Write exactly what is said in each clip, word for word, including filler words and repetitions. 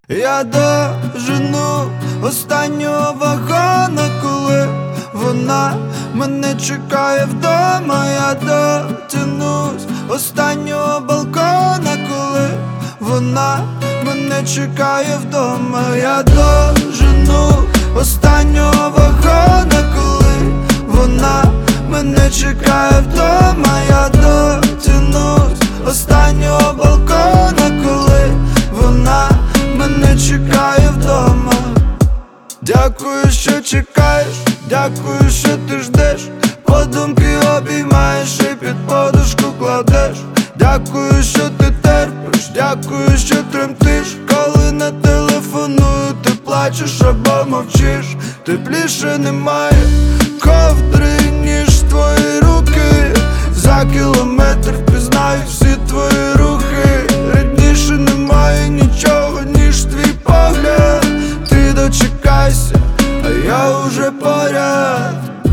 Я дожену останнього вагона, коли вона мене чекає вдома. Я дотянусь останнього балкона, коли вона мене чекає вдома. Я дожену останнього вагона, коли вона мене чекає вдома. Я дотянусь останнього балкона, коли вона мене чекає вдома. Дякую, що чекаєш, дякую, що ти ждеш, подумки обіймаєш і під подушку кладеш. Дякую, що ти терпиш, дякую, що тремтиш, коли не телефоную, ти плачеш або мовчиш. Тепліше немає ковдри, ніж твої руки. За кілометр впізнаю всі твої рухи. Рідніше немає нічого, ніж твій погляд. Ти дочекайся, а я уже поряд.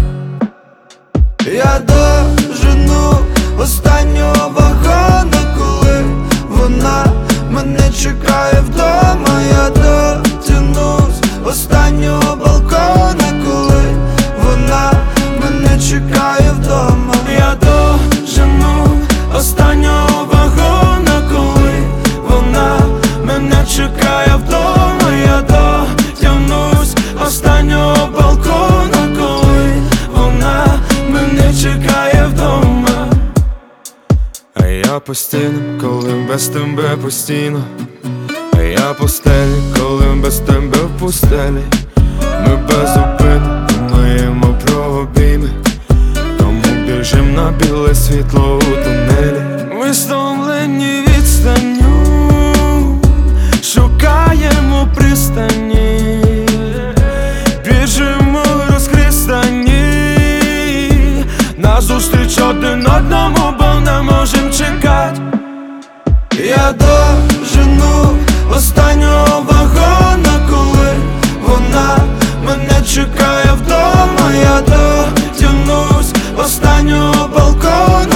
Я дожену останнього вагона, коли вона мене чекає вдома. Я дотянусь останнього балкона, коли вона мене чекає вдома. Я дожену останнього вагона, коли вона мене чекає вдома. Я дотягнусь останнього балкона, коли вона мене чекає вдома. А я по стінам, коли без тебе постійно. А я по стелі, коли без тебе в пустелі. Ми безупинно думаємо про обійми, тому біжим на біле світло у тунелі. Ми стомлені відстанню, шукаємо пристані, біжимо розхристані, назустріч один одному, бо не можем чекати. Я дожену останнього вагона, коли вона мене чекає вдома. Я дотягнусь останнього балкона,